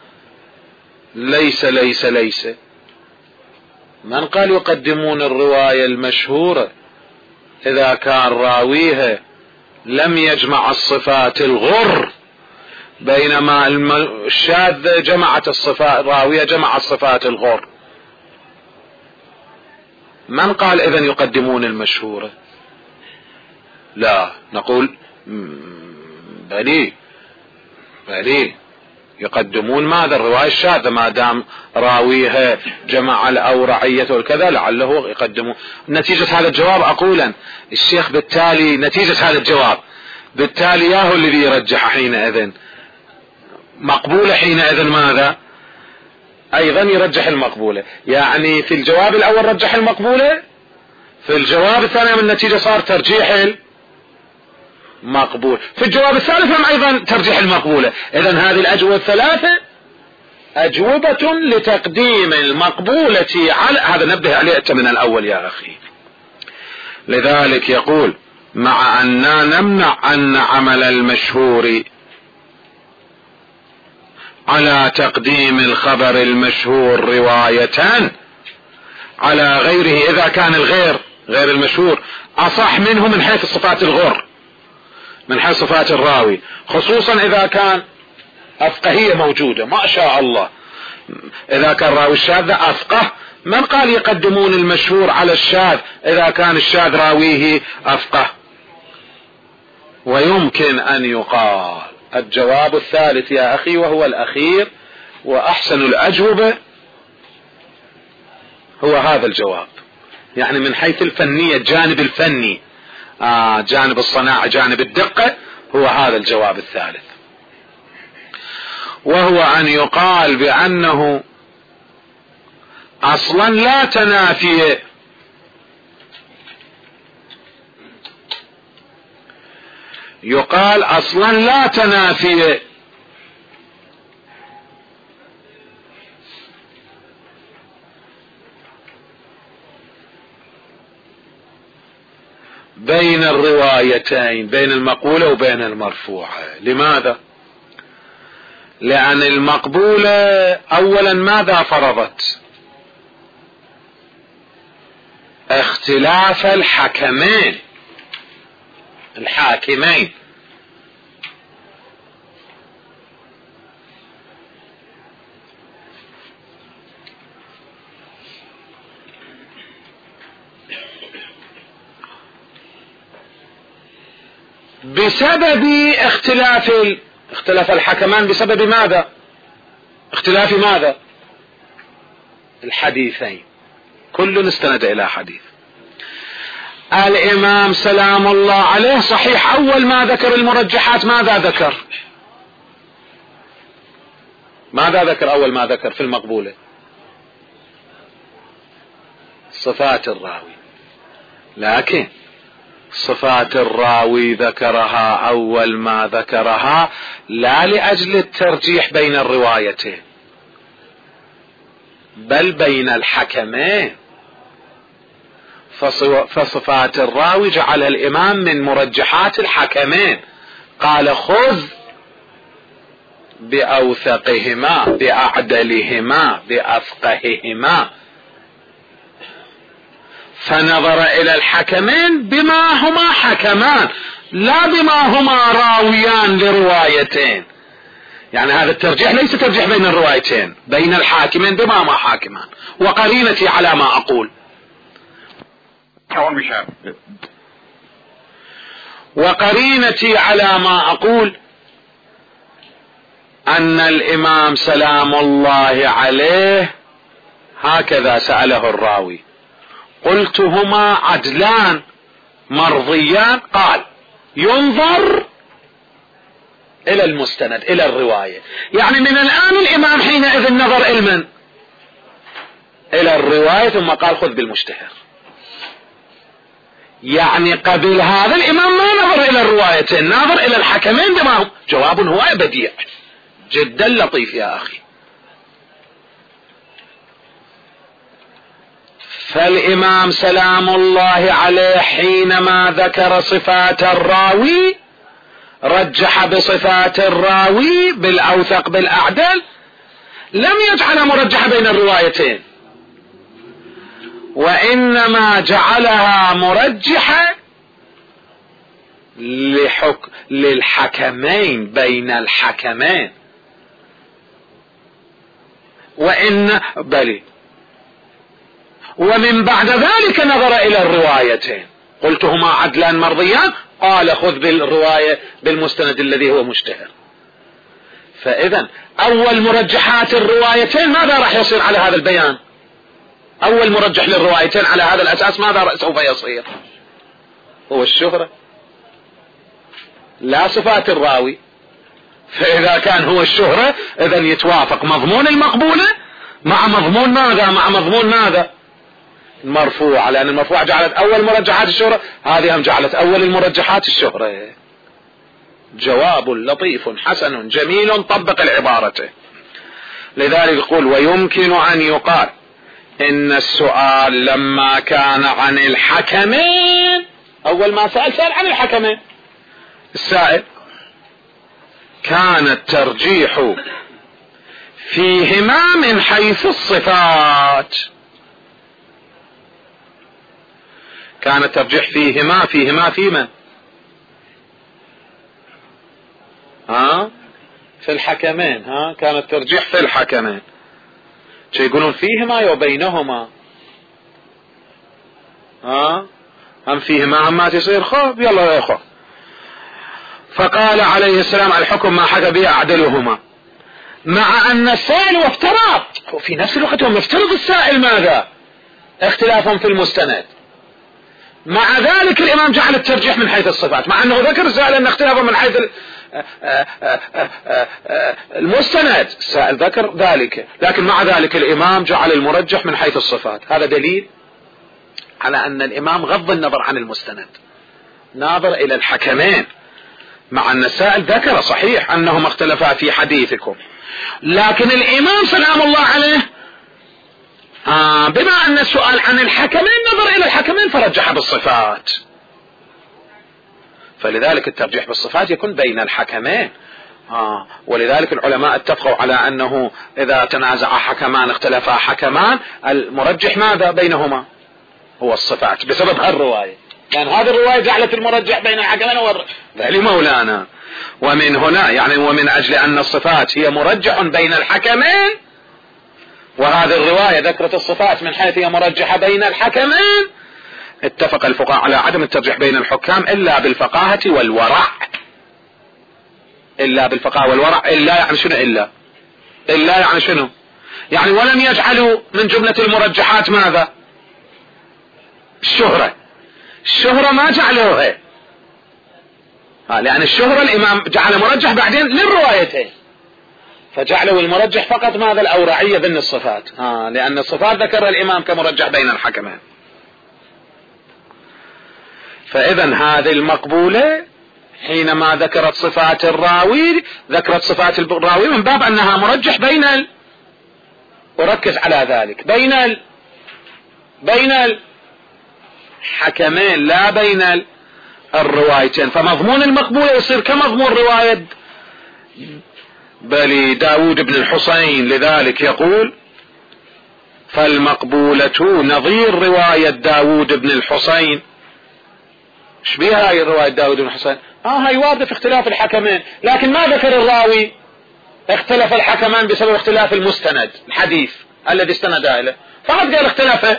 ليس ليس ليس من قال يقدمون الرواية المشهورة؟ إذا كان راويها لم يجمع الصفات الغر، بينما الشاذ جمعت الصفات، راوية جمع الصفات الغر. من قال إذن يقدمون المشهورة؟ لا، نقول بلي بلي يقدمون ماذا؟ الرواية الشاذة، ما دام راويها جمع الأورعية والكذا لعله يقدمون. نتيجة هذا الجواب أقولا الشيخ بالتالي نتيجة هذا الجواب بالتالي ياهو الذي يرجح حينئذ مقبولة، حينئذ ماذا؟ أيضا يرجح المقبولة. يعني في الجواب الأول رجح المقبولة، في الجواب الثاني من النتيجة صار ترجيح المقبول، في الجواب الثالث هم أيضا ترجيح المقبولة. إذن هذه الأجوبة الثلاثة أجوبة لتقديم المقبولة على هذا. نبه عليه من الأول يا أخي. لذلك يقول مع أننا نمنع أن عمل المشهور على تقديم الخبر المشهور رواية على غيره إذا كان الغير غير المشهور أصح منه من حيث صفات الغر، من حيث صفات الراوي، خصوصا إذا كان أفقهية موجودة ما شاء الله. إذا كان راوي الشاذ أفقه، من قال يقدمون المشهور على الشاذ إذا كان الشاذ راويه أفقه؟ ويمكن أن يقال الجواب الثالث يا أخي وهو الأخير وأحسن الأجوبة هو هذا الجواب. يعني من حيث الفنية، الجانب الفني، آه جانب الصناعة، جانب الدقة، هو هذا الجواب الثالث، وهو أن يقال بأنه أصلا لا تنافي يقال أصلا لا تنافي بين الروايتين، بين المقولة وبين المرفوعة. لماذا؟ لأن المقبولة أولا ماذا فرضت؟ اختلاف الحكمين الحاكمين. بسبب اختلاف ال... اختلاف الحكمان بسبب ماذا؟ اختلاف ماذا؟ الحديثين، كل استند إلى حديث. الإمام سلام الله عليه صحيح أول ما ذكر المرجحات ماذا ذكر؟ ماذا ذكر أول ما ذكر في المقبولة؟ صفات الراوي. لكن صفات الراوي ذكرها أول ما ذكرها لا لأجل الترجيح بين الروايتين، بل بين الحكمين. فصفات الراوي جعل الإمام من مرجحات الحكمين، قال خذ بأوثقهما بأعدلهما بأفقههما، فنظر إلى الحكمين بما هما حكمان لا بما هما راويان لروايتين. يعني هذا الترجيح ليس ترجيح بين الروايتين، بين الحاكمين بما هما حاكمان. وقرينتي على ما أقول وقرينتي على ما أقول أن الإمام سلام الله عليه هكذا سأله الراوي، قلت هما عدلان مرضيان، قال ينظر إلى المستند إلى الرواية. يعني من الآن الإمام حينئذ نظر إلى من؟ إلى الرواية، ثم قال خذ بالمشتهر. يعني قبل هذا الإمام ما نظر إلى الروايتين، نظر إلى الحكمين بما هم. جواب هو بديع جدا لطيف يا أخي. فالإمام سلام الله عليه حينما ذكر صفات الراوي رجح بصفات الراوي بالأوثق بالأعدل، لم يجعل مرجح بين الروايتين، وإنما جعلها مرجحة لحك... للحكمين بين الحكمين. وإن بلي ومن بعد ذلك نظر إلى الروايتين، قلت هما عدلان مرضيان، قال خذ بالرواية بالمستند الذي هو مشتهر. فإذا أول مرجحات الروايتين ماذا راح يصير على هذا البيان؟ أول مرجح للروايتين على هذا الأساس ماذا سوف يصير؟ هو الشهرة، لا صفات الراوي. فإذا كان هو الشهرة إذا يتوافق مضمون المقبولة مع مضمون ماذا؟ مع مضمون ماذا؟ المرفوع، لأن المرفوع جعلت أول مرجحات الشهرة، هذه هم جعلت أول المرجحات الشهرة. جواب لطيف حسن جميل، طبق العبارة. لذلك يقول ويمكن أن يقال إن السؤال لما كان عن الحكمين، أول ما سأل سأل عن الحكمين السائل، كان الترجيح فيهما من حيث الصفات. كان الترجيح فيهما فيهما في من؟ ها في الحكمين. ها كان الترجيح في الحكمين، يقولون فيهما وبينهما. ها هم فيهما هم ما تصير خوف، يلا يا اخوة. فقال عليه السلام الحكم ما حكى به أعدلهما، مع أن السائل وافترض في نفس الوقت هم يفترض السائل ماذا؟ اختلافهم في المستند. مع ذلك الإمام جعل الترجيح من حيث الصفات، مع أنه ذكر السائل أن اختلافهم من حيث المستند، السائل ذكر ذلك، لكن مع ذلك الإمام جعل المرجح من حيث الصفات. هذا دليل على أن الإمام غض النظر عن المستند، ناظر إلى الحكمين، مع أن السائل ذكر صحيح أنهم اختلفا في حديثكم، لكن الإمام سلام الله عليه آه بما أن السؤال عن الحكمين نظر إلى الحكمين فرجح بالصفات، فلذلك الترجيح بالصفات يكون بين الحكمين. آه ولذلك العلماء اتفقوا على أنه إذا تنازع حكمان اختلفا حكمان المرجح ماذا بينهما؟ هو الصفات، بسبب هالرواية، لأن هذه الرواية جعلت المرجح بين الحكمين والرواية مولانا. ومن هنا يعني ومن أجل أن الصفات هي مرجح بين الحكمين، وهذه الرواية ذكرت الصفات من حيث هي مرجحة بين الحكمين، اتفق الفقهاء على عدم الترجيح بين الحكام إلا بالفقاهة والورع. إلا بالفقاهة والورع، إلا يعني شنو؟ إلا إلا يعني شنو؟ يعني ولم يجعلوا من جملة المرجحات ماذا؟ الشهرة. الشهرة ما جعلوها، لأن الشهرة الإمام جعل مرجح بعدين للروايتين، فجعلوا المرجح فقط ماذا؟ الأورعية ضمن الصفات، آه لأن الصفات ذكر الإمام كمرجح بين الحكمين. فإذا هذه المقبولة حينما ذكرت صفات الراوي ذكرت صفات الراوي من باب أنها مرجح بين ال... وركز على ذلك بين ال... بين الحكمين لا بين ال... الروايتين، فمضمون المقبولة يصير كمضمون رواية بل داود بن الحسين. لذلك يقول فالمقبولة نظير رواية داود بن الحسين. ايش بيها هاي رواية داود بن الحسين؟ اه هاي واردة في اختلاف الحكمين، لكن ما ذكر الراوي اختلف الحكمان بسبب اختلاف المستند الحديث الذي استند إليه، فقط قال اختلافه،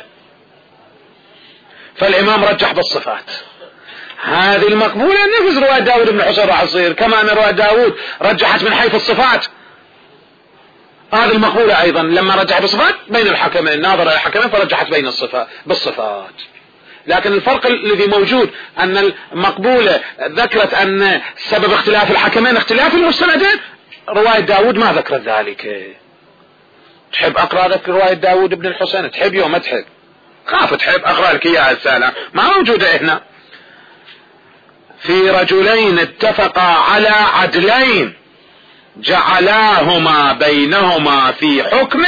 فالإمام رجح بالصفات. هذه المقبولة نفس رواية داود بن الحسين راح تصير، كما أن رواية داود رجحت من حيث الصفات، هذه المقبولة أيضا لما رجحت بالصفات بين الحكمين، ناظر إلى الحكمين فرجحت بين الصفات بالصفات. لكن الفرق الذي موجود أن المقبولة ذكرت أن سبب اختلاف الحكمين اختلاف المستندين، رواية داود ما ذكرت ذلك. تحب أقرأ لك رواية داود بن الحسين؟ تحب يوم ما تحب؟ خاف تحب أقرأ لك إياها السالة، ما موجودة هنا. في رجلين اتفقا على عدلين جعلاهما بينهما في حكم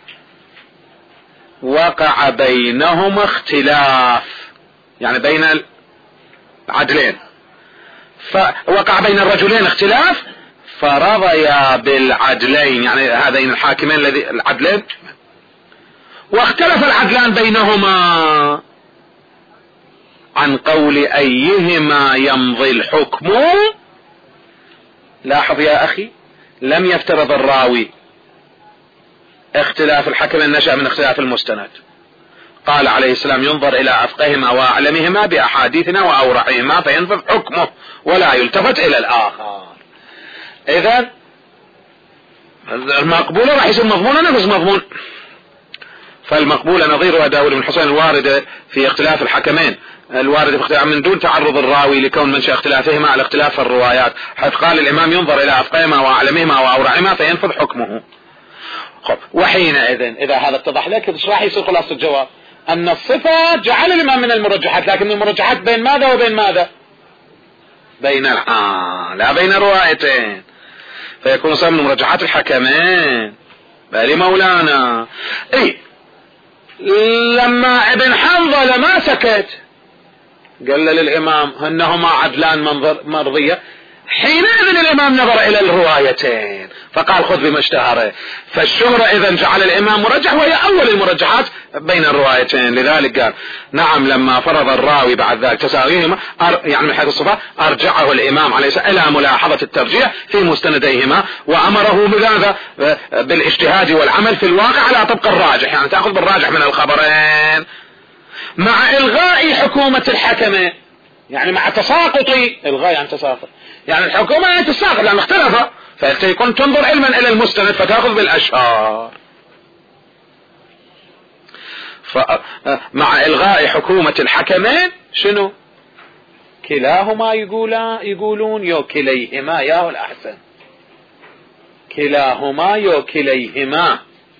وقع بينهما اختلاف، يعني بين العدلين، فوقع بين الرجلين اختلاف فرضيا بالعدلين، يعني هذين الحاكمين الذي العدلين، واختلف العدلان بينهما عن قول أيهما يمضي الحكم. لاحظ يا أخي، لم يفترض الراوي اختلاف الحكمين نشأ من اختلاف المستند، قال عليه السلام ينظر إلى أفقهما وأعلمهما بأحاديثنا وأورعهما فينفذ حكمه ولا يلتفت إلى الآخر. إذن المقبولة راح يصير مضمونة نفس مضمون. فالمقبولة نظير رواية داود بن الحسين الواردة في اختلاف الحكمين، الواردة في اختلاف من دون تعرض الراوي لكون منشأ اختلافهما على اختلاف الروايات، حيث قال الإمام ينظر إلى أفقهما وأعلمهما وأورعهما فينفذ حكمه. خب وحينئذ إذا هذا اتضح لك ايش راح يصير خلاصة الجواب؟ أن الصفة جعل الإمام من المرجحات، لكن المرجحات بين ماذا وبين ماذا؟ بين الحال لا بين روايتين، فيكون صار من مرجحات الحكمين. بالي مولانا اي لما ابن حنظلة ما سكت قال للإمام أنهما عدلان مرضية، حينئذ الإمام نظر إلى الروايتين فقال خذ بما اشتهره، فالشهرة إذن جعل الإمام مرجح وهي أول المرجحات بين الروايتين. لذلك قال نعم لما فرض الراوي بعد ذلك تساويهما يعني من حيث الصفات أرجعه الإمام عليه السلام إلى ملاحظة الترجيح في مستنديهما، وأمره بماذا؟ بالاجتهاد والعمل في الواقع على طبق الراجح، يعني تأخذ بالراجح من الخبرين مع إلغاء حكومة الحكمين، يعني مع تساقط إلغاء يعني تساقط يعني الحكومة يعني تساقط لأن اختلفها، فيكون تنظر علما إلى المستند فتأخذ بالأشهار. مع إلغاء حكومة الحكمين شنو؟ كلاهما يقولون يقولون يو كليهما يا الأحسن، كلاهما يو كليهما.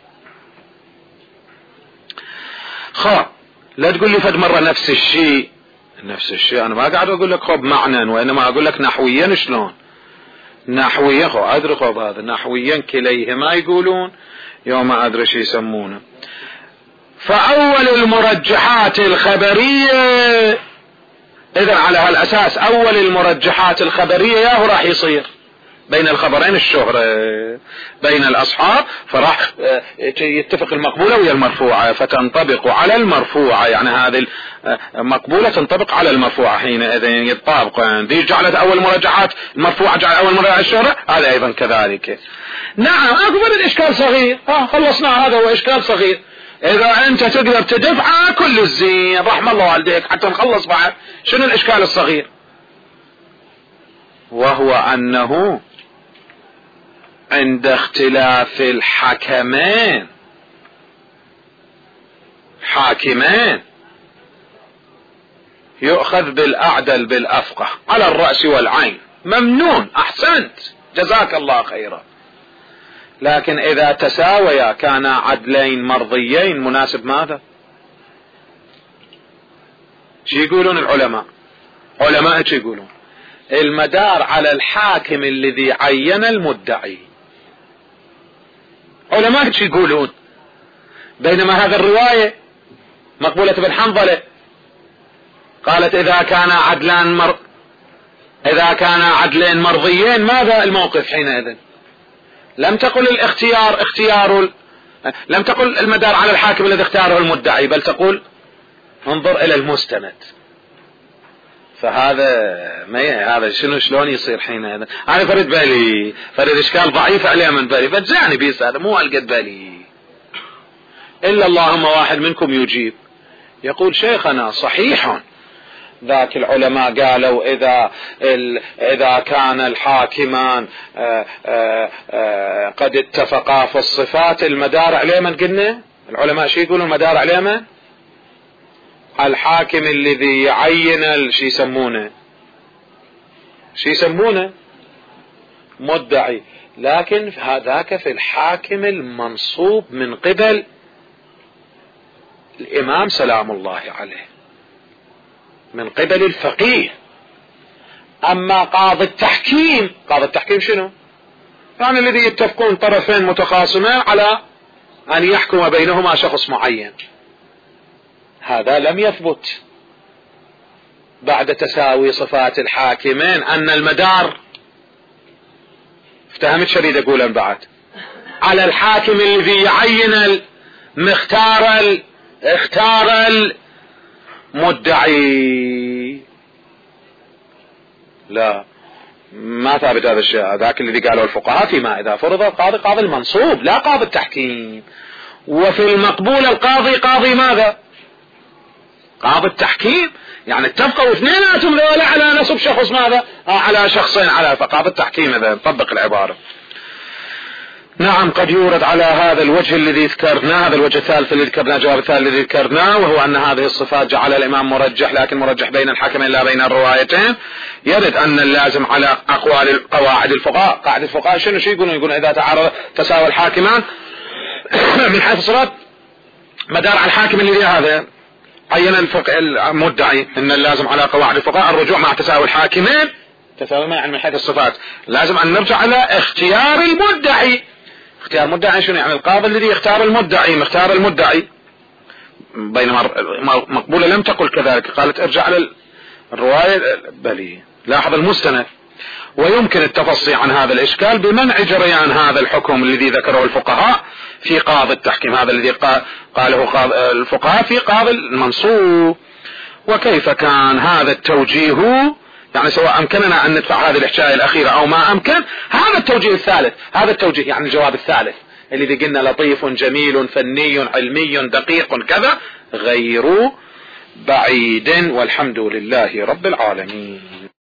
خب لا تقول لي فد مرة نفس الشيء نفس الشيء، أنا ما قاعد أقول لك خب معنى، وإنما أقول لك نحويا شلون نحويا خب أدري خب هذا نحويا كليهما يقولون يوم ما أدري شو يسمونه. فأول المرجحات الخبرية إذا على هالأساس أول المرجحات الخبرية ياهو راح يصير بين الخبرين الشهرة بين الأصحاب، فراح يتفق المقبولة ويا المرفوعة فتنطبق على المرفوعة، يعني هذه المقبولة تنطبق على المرفوعة حينئذ يتطابقان. دي جعلت أول مرجحات المرفوعة جعل أول مرجحات الشهرة، هذا أيضا كذلك. نعم أكبر الإشكال صغير، ها خلصنا هذا هو إشكال صغير. إذا أنت تقدر تدفع كل الزين رحم الله والديك حتى نخلص بعد، شنو الإشكال الصغير؟ وهو أنه عند اختلاف الحكمين حاكمين يؤخذ بالأعدل بالأفقه على الرأس والعين، ممنون أحسنت جزاك الله خيرا. لكن إذا تساويا كان عدلين مرضيين مناسب ماذا؟ شو يقولون العلماء؟ علماء شو يقولون؟ المدار على الحاكم الذي عين المدعي. علماء شو يقولون؟ بينما هذا الرواية مقبولة بن حنظلة قالت إذا كان عدلان مر إذا كان عدلين مرضيين ماذا الموقف حينئذ؟ لم تقل الاختيار اختيار ال... لم تقل المدار على الحاكم الذي اختاره المدعي، بل تقول انظر إلى المستند. فهذا ما هذا شنو شلون يصير حينئذ؟ أنا فرد بالي فرد إشكال ضعيف عليه من بالي فجعني بيس، هذا مو ألقد بالي إلا اللهم واحد منكم يجيب يقول شيخنا صحيح ذاك العلماء قالوا إذا إذا كان الحاكمان آآ آآ قد اتفقا في الصفات المدار عليه من قلنا العلماء شي يقولون المدار عليه من الحاكم الذي يعين شي يسمونه شي يسمونه مدعي، لكن هذاك في الحاكم المنصوب من قبل الإمام سلام الله عليه من قبل الفقيه. أما قاضي التحكيم قاضي التحكيم شنو؟ يعني الذي يتفقون طرفين متخاصمين على أن يحكم بينهما شخص معين، هذا لم يثبت بعد تساوي صفات الحاكمين أن المدار افتهمت شريد أقولا بعد على الحاكم الذي يعين المختار اختار المدعي. لا ما ثابت هذا الشيء، ذاك الذي قاله الفقهاء فيما إذا فرض القاضي قاضي المنصوب لا قاضي التحكيم، وفي المقبول القاضي قاضي ماذا؟ قاضي التحكيم، يعني اتفقوا اثنيناتهم ذولا على نصب شخص ماذا؟ آه على شخصين على فقاضي التحكيم إذا نطبق العبارة. نعم قد يورد على هذا الوجه الذي ذكرناه، هذا الوجه الثالث الذي ذكرناه، الجواب الثالث الذي ذكرناه، وهو أن هذه الصفات جعل الإمام مرجح، لكن مرجح بين الحكمين لا بين الروايتين. يرد أن اللازم على أقوال قواعد الفقهاء. قاعدة الفقهاء شنو شيء يقولون؟ يقولون إذا تعارض تساوى الحاكمان من حيث الصفات مدار على الحاكم الذي هذا عين الفقه المدعي ان اللازم على قواعد الفقهاء الرجوع مع تساوي الحاكمين، تساوي ما يعني من حيث الصفات لازم ان نرجع على اختيار المدعي. اختيار المدعي شنو يعني؟ القاضي الذي يختار المدعي مختار المدعي، بينما مقبولة لم تقل كذلك، قالت ارجع على الرواية بل لاحظ المستند. ويمكن التفصي عن هذا الإشكال بمنع جريان هذا الحكم الذي ذكره الفقهاء في قاضي التحكيم، هذا الذي قاله الفقهاء في قاضي المنصوب. وكيف كان هذا التوجيه، يعني سواء أمكننا أن ندفع هذه الحكاية الأخيرة أو ما أمكن، هذا التوجيه الثالث، هذا التوجيه يعني الجواب الثالث الذي قلنا لطيف جميل فني علمي دقيق كذا، غير بعيد، والحمد لله رب العالمين.